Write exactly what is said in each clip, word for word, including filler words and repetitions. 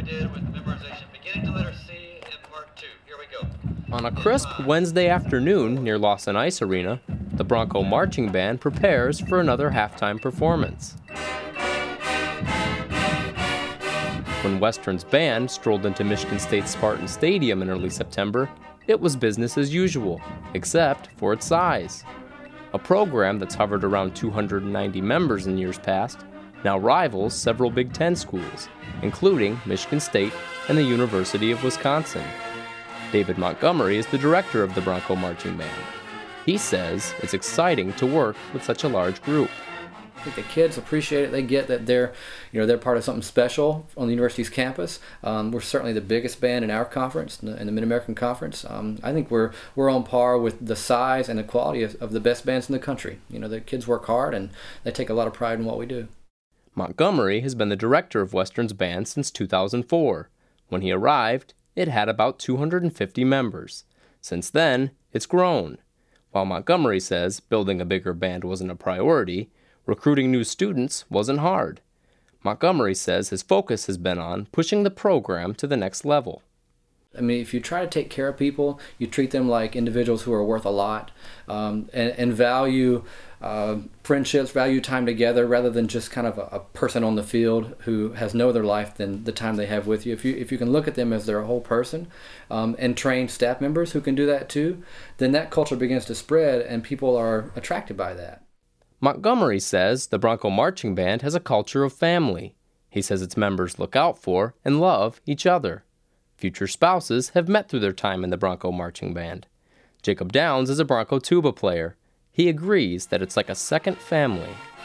did with memorization, beginning to letter C in part two. Here we go. On a crisp Wednesday afternoon near Lawson Ice Arena, the Bronco Marching Band prepares for another halftime performance. When Western's band strolled into Michigan State's Spartan Stadium in early September, it was business as usual, except for its size. A program that's hovered around two hundred ninety members in years past now rivals several Big Ten schools, including Michigan State and the University of Wisconsin. David Montgomery is the director of the Bronco Marching Band. He says it's exciting to work with such a large group. I think the kids appreciate it. They get that they're, you know, they're part of something special on the university's campus. Um, we're certainly the biggest band in our conference, in the, in the Mid-American Conference. Um, I think we're we're on par with the size and the quality of, of the best bands in the country. You know, the kids work hard and they take a lot of pride in what we do. Montgomery has been the director of Western's band since two thousand four. When he arrived, it had about two hundred fifty members. Since then, it's grown. While Montgomery says building a bigger band wasn't a priority, recruiting new students wasn't hard. Montgomery says his focus has been on pushing the program to the next level. I mean, if you try to take care of people, you treat them like individuals who are worth a lot, um, and, and value uh, friendships, value time together, rather than just kind of a, a person on the field who has no other life than the time they have with you. If you if you can look at them as their whole person, um, and train staff members who can do that too, then that culture begins to spread and people are attracted by that. Montgomery says the Bronco Marching Band has a culture of family. He says its members look out for and love each other. Future spouses have met through their time in the Bronco Marching Band. Jacob Downs is a Bronco tuba player. He agrees that it's like a second family.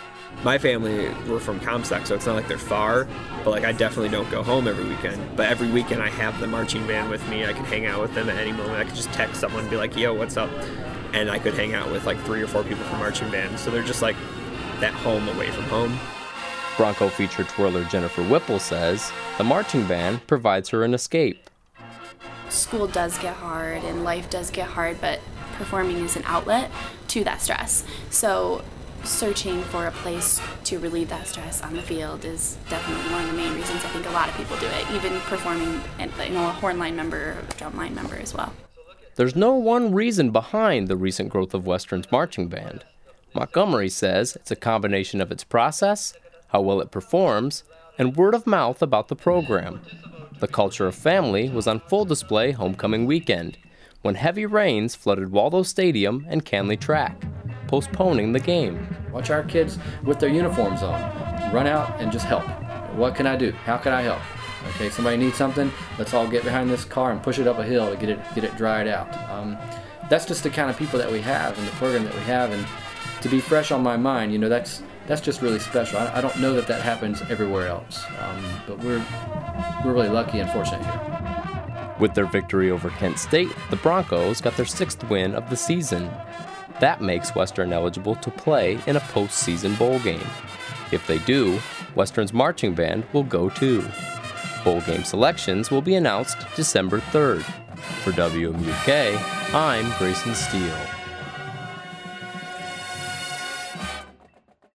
My family, we're from Comstock, so it's not like they're far, but like I definitely don't go home every weekend. But every weekend I have the marching band with me. I can hang out with them at any moment. I could just text someone and be like, yo, what's up? And I could hang out with like three or four people from marching band. So they're just like that home away from home. Bronco feature twirler Jennifer Whipple says the marching band provides her an escape. School does get hard and life does get hard, but performing is an outlet to that stress. So searching for a place to relieve that stress on the field is definitely one of the main reasons I think a lot of people do it, even performing, and, you know, a horn line member or a drum line member as well. There's no one reason behind the recent growth of Western's marching band. Montgomery says it's a combination of its process, how well it performs, and word of mouth about the program. The culture of family was on full display homecoming weekend, when heavy rains flooded Waldo Stadium and Canley Track, postponing the game. Watch our kids with their uniforms on. Run out and just help. What can I do? How can I help? Okay, somebody needs something, let's all get behind this car and push it up a hill to get it get it dried out. Um, that's just the kind of people that we have and the program that we have, and to be fresh on my mind, you know, that's that's just really special. I, I don't know that that happens everywhere else, um, but we're we're really lucky and fortunate here. With their victory over Kent State, the Broncos got their sixth win of the season. That makes Western eligible to play in a postseason bowl game. If they do, Western's marching band will go too. Bowl game selections will be announced December third. For W M U K, I'm Grayson Steele.